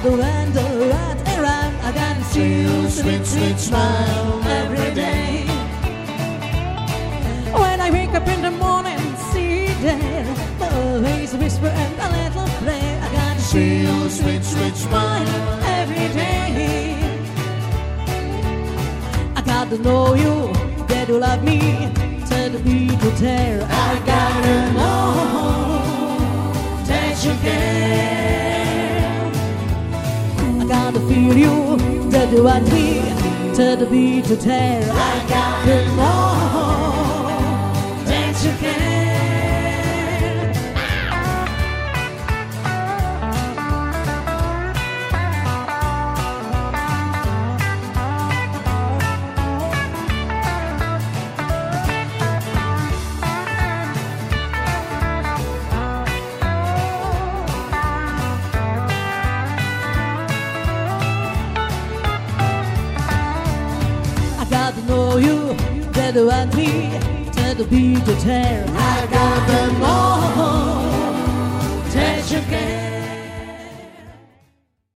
the window at around. I can see your sweet, sweet smile every day. When I wake up in the morning, see there always a whisper and a little play. I can see your sweet, sweet smile every day. I got to know you, that you love me, to the beat to tear. I gotta know that you care. I gotta feel you, that you want me, to the beat to tear. I gotta know that you care. Got to know you, that you want me, to the beat to tear. I got to know